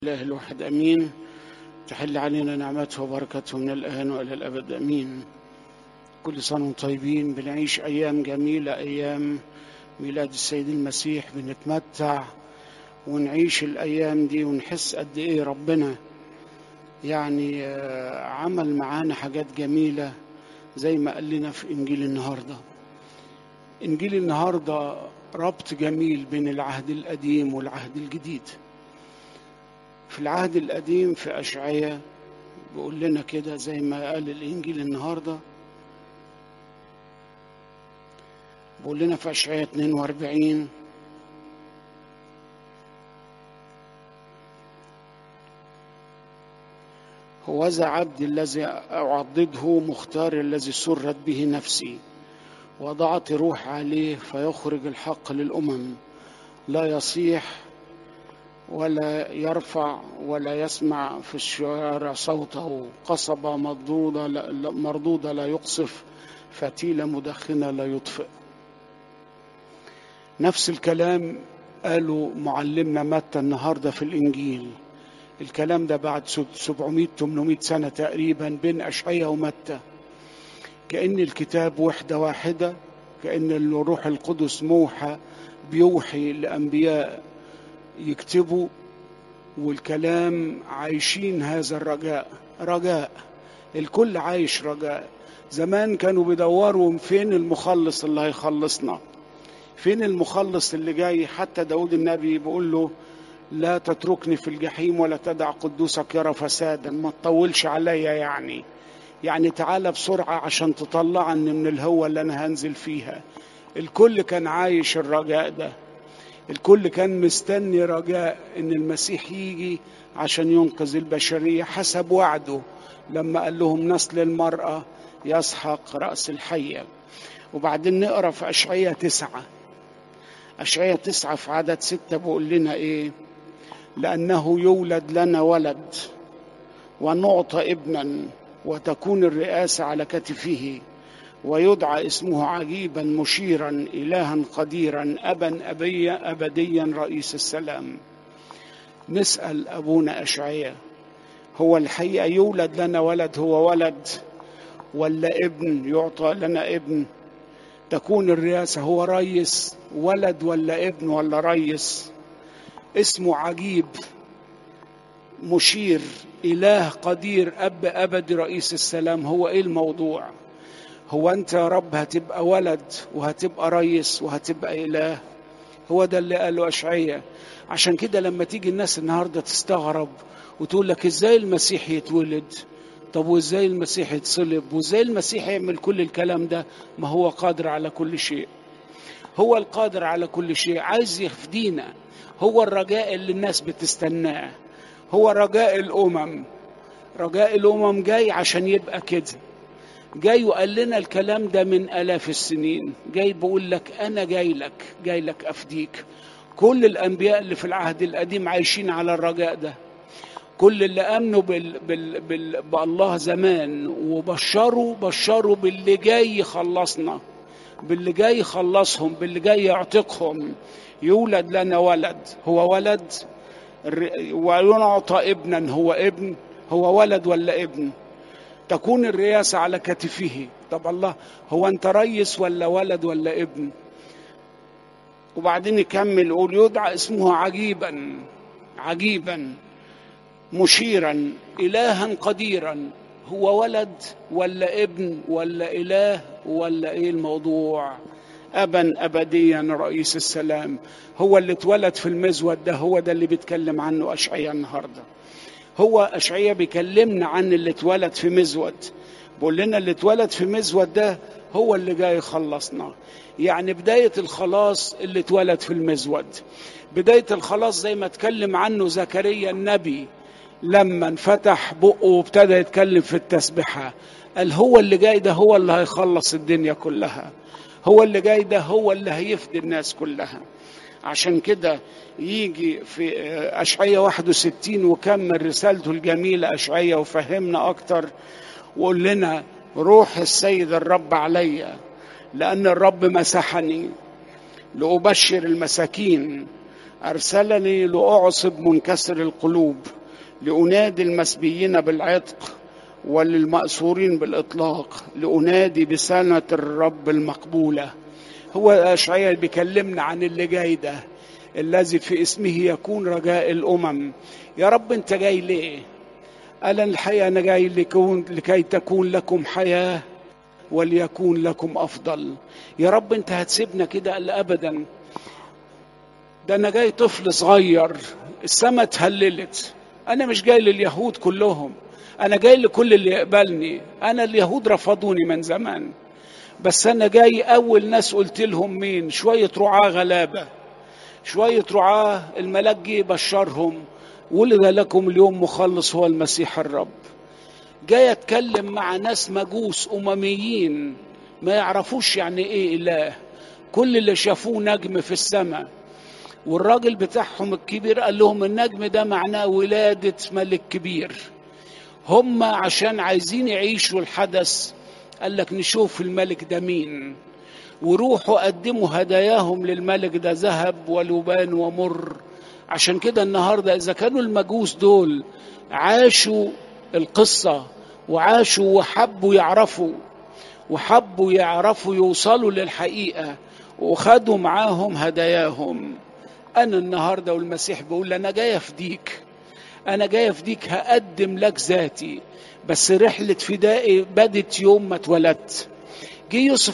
الله الواحد أمين. تحل علينا نعمته وبركته من الآن وإلى الأبد أمين. كل سنة وانتم طيبين. بنعيش أيام جميلة، أيام ميلاد السيد المسيح. بنتمتع ونعيش الأيام دي ونحس قد إيه ربنا يعني عمل معانا حاجات جميلة زي ما قال لنا في إنجيل النهاردة. إنجيل النهاردة ربط جميل بين العهد القديم والعهد الجديد. في العهد القديم في أشعياء بيقول لنا كده زي ما قال الإنجيل النهاردة، بيقول لنا في أشعياء 42: هوذا عبدي الذي أعضده، مختار الذي سرت به نفسي، وضعت روح عليه فيخرج الحق للأمم، لا يصيح ولا يرفع ولا يسمع في الشوارع صوته، قصبة مردودة لا يقصف، فتيلة مدخنة لا يطفئ. نفس الكلام قالوا معلمنا متى النهاردة في الإنجيل. الكلام ده بعد 700-800 سنة تقريبا بين أشعياء ومتى. كأن الكتاب وحدة واحدة، كأن الروح القدس موحى بيوحي لأنبياء يكتبوا، والكلام عايشين هذا رجاء. الكل عايش رجاء. زمان كانوا بيدوروا فين المخلص اللي هيخلصنا، فين المخلص اللي جاي. حتى داود النبي بيقول له: لا تتركني في الجحيم ولا تدع قدوسك يرى فسادا. ما تطولش عليا، يعني تعالى بسرعة عشان تطلعني من الهوة اللي أنا هنزل فيها. الكل كان عايش الرجاء ده. الكل كان مستني رجاء ان المسيح يجي عشان ينقذ البشرية حسب وعده لما قال لهم: نسل المرأة يسحق رأس الحية. وبعدين نقرأ في أشعياء 9 في عدد 6 بيقول لنا ايه: لأنه يولد لنا ولد ونعطى ابنا، وتكون الرئاسة على كتفه، ويدعى اسمه عجيبا، مشيرا، إلها قديرا، أبا أبديا، رئيس السلام. نسأل أبونا أشعياء: هو الحقيقة يولد لنا ولد، هو ولد ولا ابن؟ يعطى لنا ابن. تكون الرئاسة، هو رئيس، ولد ولا ابن ولا رئيس؟ اسمه عجيب، مشير، إله قدير، أب أبدي، رئيس السلام. هو إيه الموضوع؟ هو أنت يا رب هتبقى ولد وهتبقى رئيس وهتبقى إله؟ هو ده اللي قاله أشعياء. عشان كده لما تيجي الناس النهاردة تستغرب وتقول لك: إزاي المسيح يتولد؟ طب وإزاي المسيح يتصلب؟ وإزاي المسيح يعمل كل الكلام ده؟ ما هو قادر على كل شيء. هو القادر على كل شيء، عايز يفدينا. هو الرجاء اللي الناس بتستناه، هو رجاء الأمم. رجاء الأمم جاي عشان يبقى كده. جاي وقال لنا الكلام ده من آلاف السنين. جاي بقول لك: أنا جاي لك أفديك. كل الأنبياء اللي في العهد القديم عايشين على الرجاء ده. كل اللي آمنوا بالله زمان وبشروا باللي جاي يخلصنا، باللي جاي يخلصهم، باللي جاي يعتقهم. يولد لنا ولد، هو ولد، وينعطى ابنا، هو ابن. هو ولد ولا ابن؟ تكون الرئاسة على كتفه. طب الله، هو أنت رئيس ولا ولد ولا ابن؟ وبعدين يكمل يقول: يدعى اسمه عجيبا، مشيرا، إلها قديرا. هو ولد ولا ابن ولا إله ولا إيه الموضوع؟ أبا أبديا، رئيس السلام. هو اللي اتولد في المزود ده. هو ده اللي بيتكلم عنه أشعياء النهارده. هو أشعياء بيكلمنا عن اللي اتولد في مزود. بقول لنا اللي اتولد في مزود ده هو اللي جاي يخلصنا. يعني بداية الخلاص اللي اتولد في المزود. بداية الخلاص زي ما اتكلم عنه زكريا النبي لما انفتح بقه وابتدى يتكلم في التسبيحة. قال: هو اللي جاي ده هو اللي هيخلص الدنيا كلها. هو اللي جاي ده هو اللي هيفدي الناس كلها. عشان كده يجي في أشعياء 61 وكمل رسالته الجميلة أشعياء وفهمنا أكتر وقول لنا: روح السيد الرب عليا، لأن الرب مسحني لأبشر المساكين، أرسلني لأعصب منكسر القلوب، لأنادي المسبيين بالعتق وللمأسورين بالإطلاق، لأنادي بسنة الرب المقبولة. هو أشعياء بيكلمنا عن اللي جاي ده، الذي في اسمه يكون رجاء الأمم. يا رب أنت جاي ليه؟ قال الحقيقة أنا جاي لكي تكون لكم حياة وليكون لكم أفضل. يا رب أنت هتسيبنا كده؟ قال أبدا، ده أنا جاي طفل صغير، السما اتهللت. أنا مش جاي لليهود كلهم، أنا جاي لكل اللي يقبلني. أنا اليهود رفضوني من زمان، بس أنا جاي أول ناس قلت لهم مين؟ شوية رعاة غلابة، شوية رعاة الملاك جه بشرهم، ولد لكم اليوم مخلص هو المسيح الرب. جاي أتكلم مع ناس مجوس أمميين ما يعرفوش يعني إيه إله، كل اللي شافوه نجم في السماء، والراجل بتاعهم الكبير قال لهم النجم ده معناه ولادة ملك كبير. هم عشان عايزين يعيشوا الحدث قال لك نشوف الملك ده مين، وروحوا قدموا هداياهم للملك ده، ذهب ولبان ومر. عشان كده النهاردة إذا كانوا المجوس دول عاشوا القصة وعاشوا وحبوا يعرفوا يوصلوا للحقيقة وخدوا معاهم هداياهم، أنا النهاردة والمسيح بيقول أنا جاي أفديك، أنا جاي أفديك، هقدم لك ذاتي. بس رحلة فدائي بدت يوم ما اتولدت. جه يوسف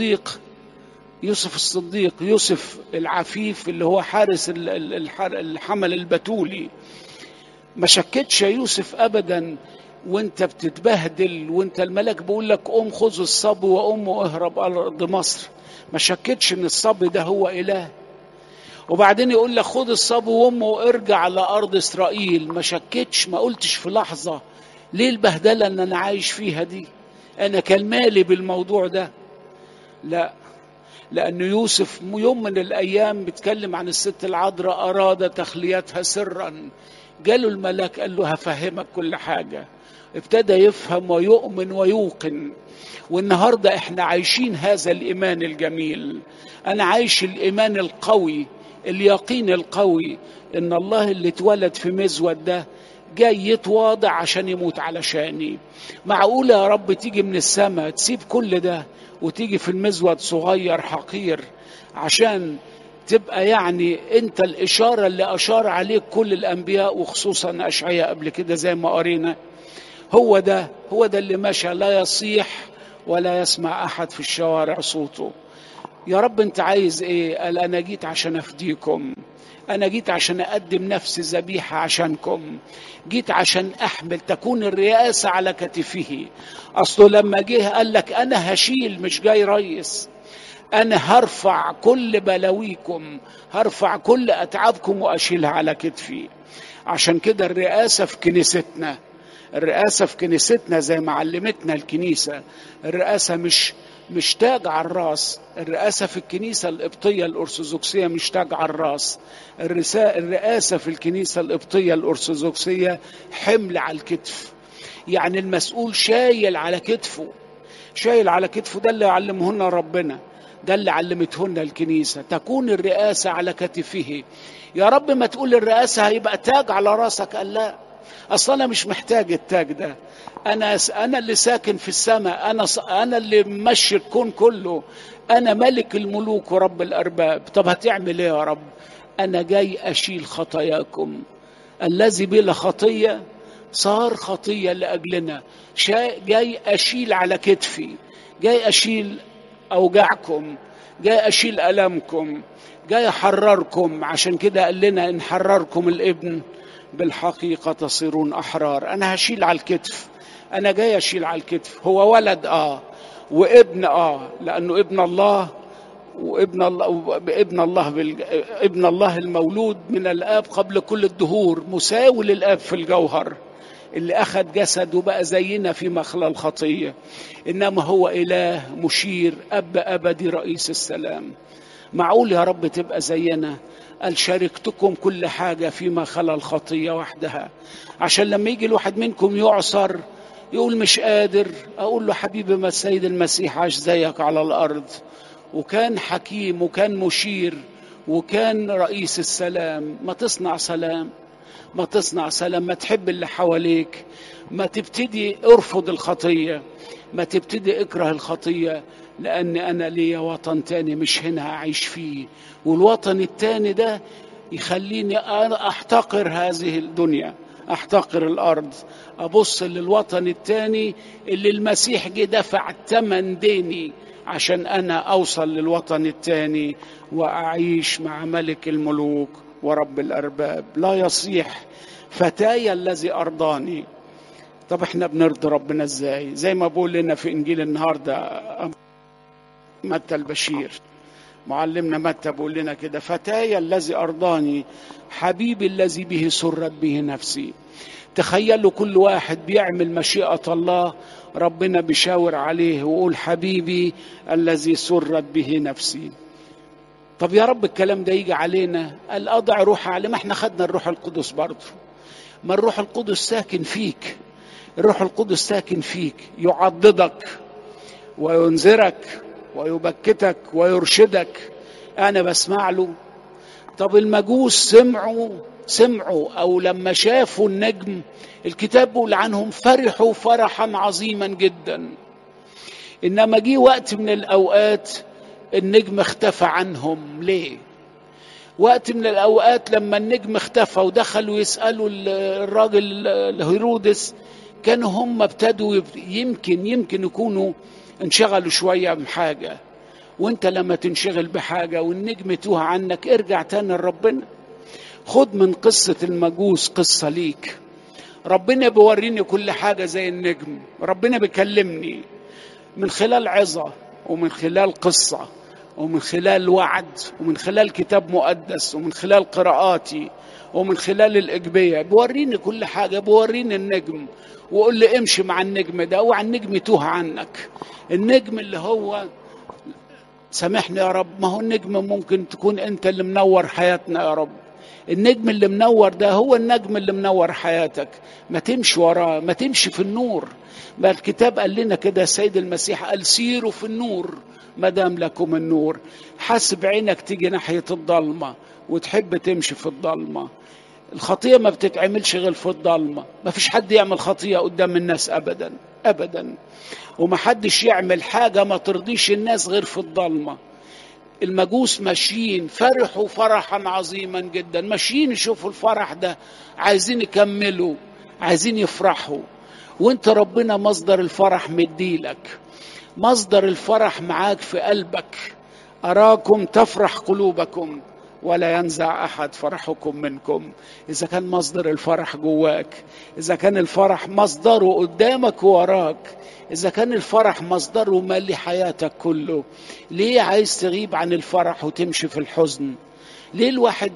الصديق، يوسف العفيف اللي هو حارس الحمل البتولي، ما شكتش يا يوسف أبدا وانت بتتبهدل، وانت الملك بيقول لك قوم خذ الصبي وأمه واهرب أرض مصر، ما شكتش ان الصبي ده هو إله. وبعدين يقول لك خذ الصبي وامه وارجع لأرض إسرائيل، ما شكتش، ما قلتش في لحظة ليه البهدلة اللي أنا عايش فيها دي، أنا كان مالي بالموضوع ده. لا، لأن يوسف يوم من الأيام بيتكلم عن الست العذراء أراد تخليتها سرا، جاله الملاك قال له هفهمك كل حاجة، ابتدى يفهم ويؤمن ويوقن. والنهاردة احنا عايشين هذا الإيمان الجميل، أنا عايش الإيمان القوي، اليقين القوي إن الله اللي اتولد في مزود ده جاي يتواضع عشان يموت علشاني. معقولة يا رب تيجي من السماء تسيب كل ده وتيجي في المزود صغير حقير عشان تبقى يعني انت الإشارة اللي أشار عليك كل الأنبياء وخصوصا أشعياء قبل كده زي ما قرينا؟ هو ده اللي مشى لا يصيح ولا يسمع أحد في الشوارع صوته. يا رب انت عايز ايه؟ قال انا جيت عشان افديكم، انا جيت عشان اقدم نفسي ذبيحة عشانكم، جيت عشان احمل تكون الرئاسة على كتفه. اصله لما جه قال لك انا هشيل، مش جاي ريس، انا هرفع كل بلاويكم، هرفع كل اتعابكم واشيلها على كتفي. عشان كده الرئاسة في كنيستنا زي ما علمتنا الكنيسة، الرئاسة مش تاج على الراس، الرئاسة في الكنيسة القبطية الأرثوذكسية مش تاج على الراس، الرئاسة في الكنيسة القبطية الأرثوذكسية حمل على الكتف، يعني المسؤول شايل على كتفه، ده اللي علمهنا ربنا، ده اللي علمتهن الكنيسة، تكون الرئاسة على كتفه. يا رب ما تقول الرئاسة هيبقى تاج على راسك، قال لا، أصلا أنا مش محتاج التاج ده، أنا اللي ساكن في السماء، أنا اللي ممشي الكون كله، أنا ملك الملوك ورب الأرباب. طب هتعمل إيه يا رب؟ أنا جاي أشيل خطاياكم، الذي بلا خطية صار خطية لأجلنا، جاي أشيل على كتفي، جاي أشيل أوجاعكم، جاي أشيل ألمكم، جاي أحرركم. عشان كده قال لنا إن حرركم الابن بالحقيقة تصيرون أحرار. أنا هشيل على الكتف، أنا جاي أشيل على الكتف. هو ولد وابن لأنه ابن الله، ابن الله المولود من الآب قبل كل الدهور، مساوي للآب في الجوهر، اللي أخذ جسد وبقى زينا في مخلى الخطية. إنما هو إله مشير، أب أبدي، رئيس السلام. معقول يا رب تبقى زينا؟ قال شاركتكم كل حاجة فيما خلا الخطية وحدها، عشان لما يجي الواحد منكم يعصر يقول مش قادر، أقول له حبيبي ما السيد المسيح عاش زيك على الأرض، وكان حكيم وكان مشير وكان رئيس السلام. ما تصنع سلام، ما تصنع سلام، ما تحب اللي حواليك، ما تبتدي ارفض الخطية، ما تبتدي اكره الخطية، لأن أنا ليا وطن تاني مش هنا هعيش فيه، والوطن التاني ده يخليني أنا أحتقر هذه الدنيا، أحتقر الأرض، أبص للوطن التاني اللي المسيح جه دفع ثمن ديني عشان أنا أوصل للوطن التاني وأعيش مع ملك الملوك ورب الأرباب. لا يصيح فتاي الذي أرضاني. طب احنا بنرضي ربنا ازاي؟ زي ما بقول لنا في إنجيل النهاردة متى البشير، معلمنا متى بقول لنا كده: فتاي الذي أرضاني، حبيبي الذي به سرت به نفسي. تخيلوا كل واحد بيعمل مشيئة الله، ربنا بيشاور عليه ويقول حبيبي الذي سرت به نفسي. طب يا رب الكلام ده يجي علينا؟ قال أضع روح عليه. ما احنا خدنا الروح القدس برضه، ما الروح القدس ساكن فيك، الروح القدس ساكن فيك، يعضدك وينذرك ويبكتك ويرشدك. أنا بسمع له. طب المجوس سمعوا أو لما شافوا النجم، الكتاب بيقول عنهم فرحوا فرحا عظيما جدا. إنما جه وقت من الأوقات النجم اختفى عنهم. ليه؟ وقت من الأوقات لما النجم اختفى ودخلوا يسألوا الراجل هيرودس، كانوا هم ابتدوا يمكن يكونوا انشغلوا شوية بحاجة. وانت لما تنشغل بحاجة والنجم توه عنك، ارجع تاني لربنا. خد من قصة المجوس قصة ليك. ربنا بيوريني كل حاجة زي النجم، ربنا بيكلمني من خلال عظة ومن خلال قصة ومن خلال وعد ومن خلال كتاب مقدس ومن خلال قراءاتي ومن خلال الإجبية. بيوريني كل حاجة، بيوريني النجم وقول لي امشي مع النجم ده، اوعى النجم يتوه عنك. النجم اللي هو، سامحني يا رب، ما هو النجم ممكن تكون انت اللي منور حياتنا يا رب. النجم اللي منور ده هو النجم اللي منور حياتك. ما تمشي وراه، ما تمشي في النور. ما الكتاب قال لنا كده، السيد المسيح قال سيروا في النور ما دام لكم النور. حسب عينك تيجي ناحية الضلمة وتحب تمشي في الضلمة. الخطية ما بتتعملش غير في الضلمة. ما فيش حد يعمل خطية قدام الناس أبدا أبدا، وما حدش يعمل حاجة ما ترضيش الناس غير في الضلمة. المجوس ماشيين فرحوا فرحا عظيما جدا، ماشيين يشوفوا الفرح ده، عايزين يكملوا، عايزين يفرحوا. وانت ربنا مصدر الفرح مديلك، مصدر الفرح معاك في قلبك. أراكم تفرح قلوبكم ولا ينزع أحد فرحكم منكم. إذا كان مصدر الفرح جواك، إذا كان الفرح مصدره قدامك ووراك، إذا كان الفرح مصدره مالي حياتك كله، ليه عايز تغيب عن الفرح وتمشي في الحزن؟ ليه الواحد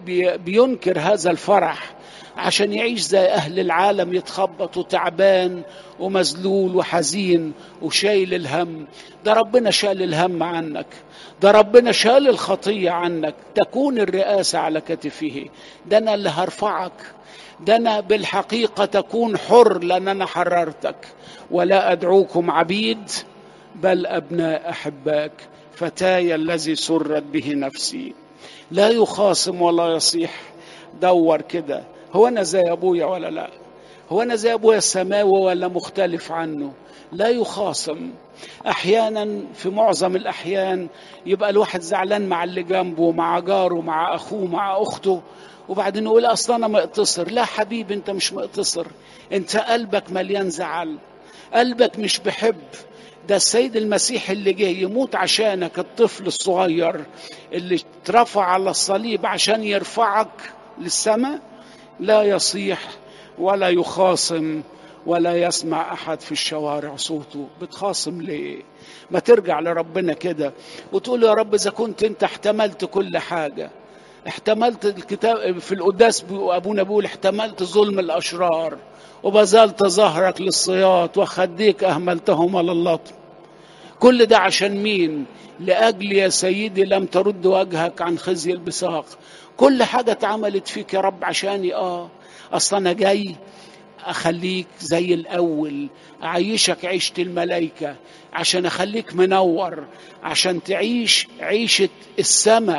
بينكر هذا الفرح عشان يعيش زي أهل العالم، يتخبط وتعبان ومذلول وحزين وشايل الهم؟ ده ربنا شال الهم عنك، ده ربنا شال الخطية عنك. تكون الرئاسة على كتفه. ده أنا اللي هرفعك، ده أنا بالحقيقة تكون حر، لأن أنا حررتك. ولا أدعوكم عبيد بل أبناء أحباك. فتاي الذي سرت به نفسي. لا يخاصم ولا يصيح. دور كده، هو أنا زي أبويا ولا لا؟ هو أنا زي أبويا السماوي ولا مختلف عنه؟ لا يخاصم. أحيانا، في معظم الأحيان، يبقى الواحد زعلان مع اللي جنبه، مع جاره، مع أخوه، مع أخته، وبعدين يقول أصلا أنا مقتصر. لا حبيبي، أنت مش مقتصر، أنت قلبك مليان زعل، قلبك مش بحب. ده السيد المسيح اللي جه يموت عشانك، الطفل الصغير اللي اترفع على الصليب عشان يرفعك للسماء، لا يصيح ولا يخاصم ولا يسمع أحد في الشوارع صوته. بتخاصم ليه؟ ما ترجع لربنا كده وتقول يا رب، إذا كنت أنت احتملت كل حاجة، احتملت الكتاب في القداس أبونا بيقول احتملت ظلم الأشرار وبذلت ظهرك للصياط وخديك أهملتهما للطم. كل ده عشان مين؟ لأجل يا سيدي لم ترد وجهك عن خزي البصاق. كل حاجة اتعملت فيك يا رب عشاني. أصلا أنا جاي أخليك زي الأول، أعيشك عيشة الملائكة، عشان أخليك منور، عشان تعيش عيشة السماء،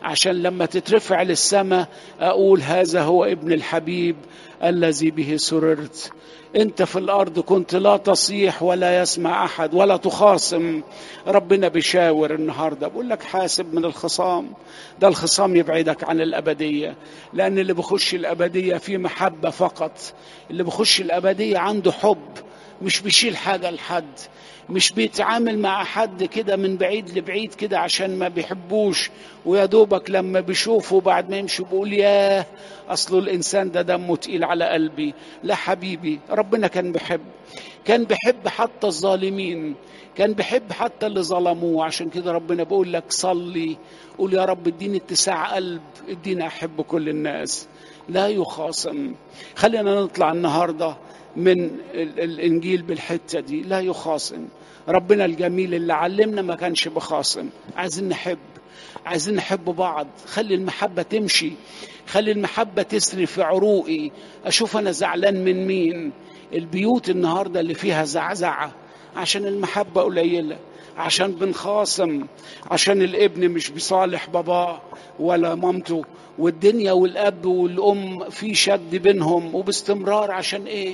عشان لما تترفع للسماء أقول هذا هو ابن الحبيب الذي به سررت. انت في الارض كنت لا تصيح ولا يسمع احد ولا تخاصم. ربنا بيشاور النهارده بقول لك حاسب من الخصام. ده الخصام يبعدك عن الابديه، لان اللي بيخش الابديه فيه محبه فقط. اللي بيخش الابديه عنده حب، مش بيشيل حاجه لحد، مش بيتعامل مع حد كده من بعيد لبعيد كده عشان ما بيحبوش، ويا دوبك لما بيشوفه بعد ما يمشي بيقول ياه اصله الانسان ده دمه تقيل على قلبي. لا حبيبي، ربنا كان بيحب حتى الظالمين، كان بيحب حتى اللي ظلموه. عشان كده ربنا بيقول لك صلي، قول يا رب اديني اتساع قلب، اديني احب كل الناس لا يخاصم. خلينا نطلع النهارده من الانجيل بالحته دي، لا يخاصم. ربنا الجميل اللي علمنا ما كانش بخاصم. عايزين نحب بعض. خلي المحبه تمشي، خلي المحبه تسري في عروقي. اشوف انا زعلان من مين. البيوت النهارده اللي فيها زعزعه عشان المحبه قليله، عشان بنخاصم، عشان الابن مش بيصالح باباه ولا مامته، والدنيا والاب والام في شد بينهم وباستمرار. عشان ايه؟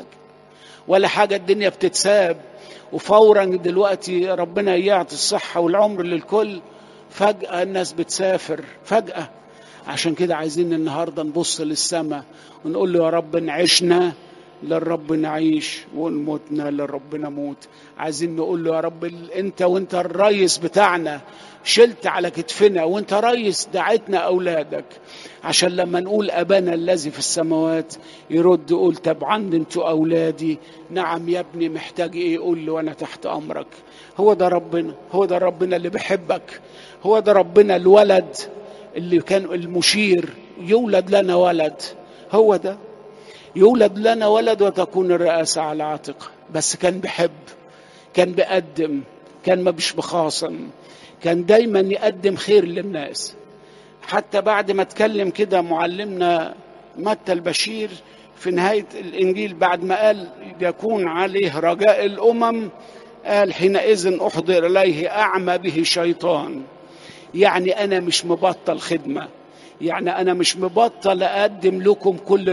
ولا حاجه. الدنيا بتتساب، وفورا دلوقتي ربنا يعطي الصحه والعمر للكل، فجاه الناس بتسافر فجاه. عشان كده عايزين النهارده نبص للسماء ونقول له يا رب إن عشنا للرب نعيش وإن متنا للرب نموت. عايزين نقول له يا رب وانت الرئيس بتاعنا، شلت على كتفنا وانت رئيس دعيتنا أولادك، عشان لما نقول أبانا الذي في السماوات يرد يقول طبعا انتوا أولادي. نعم يا ابني، محتاج ايه؟ قول له وانا تحت أمرك. هو ده ربنا اللي بيحبك. هو ده ربنا الولد اللي كان المشير يولد لنا ولد. هو ده يولد لنا ولد وتكون الرئاسة على عاتقه. بس كان بيحب، كان بيقدم، كان ما بيش بخاصم، كان دايما يقدم خير للناس. حتى بعد ما اتكلم كده معلمنا متى البشير في نهاية الإنجيل، بعد ما قال يكون عليه رجاء الأمم، قال حينئذ أحضر إليه أعمى به شيطان. يعني أنا مش مبطل خدمة، يعني أنا مش مبطل أقدم لكم كل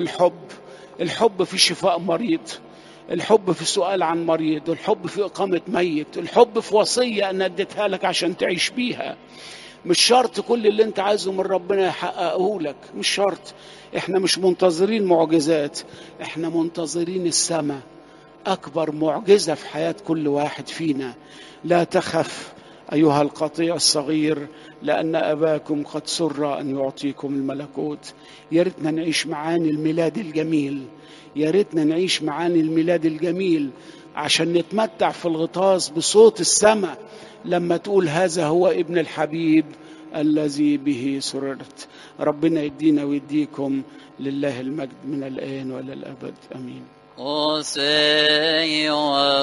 الحب في شفاء مريض، الحب في سؤال عن مريض، الحب في إقامة ميت، الحب في وصية أنا اديتها لك عشان تعيش بيها. مش شرط كل اللي انت عايزه من ربنا يحققه لك، مش شرط. احنا مش منتظرين معجزات، احنا منتظرين السماء. أكبر معجزة في حياة كل واحد فينا. لا تخف أيها القطيع الصغير، لأن أباكم قد سر أن يعطيكم الملكوت. يا ريتنا نعيش معاني الميلاد الجميل، يا ريتنا نعيش معاني الميلاد الجميل عشان نتمتع في الغطاس بصوت السماء لما تقول هذا هو ابن الحبيب الذي به سررت. ربنا يدينا ويديكم. لله المجد من الآن وإلى الأبد، آمين.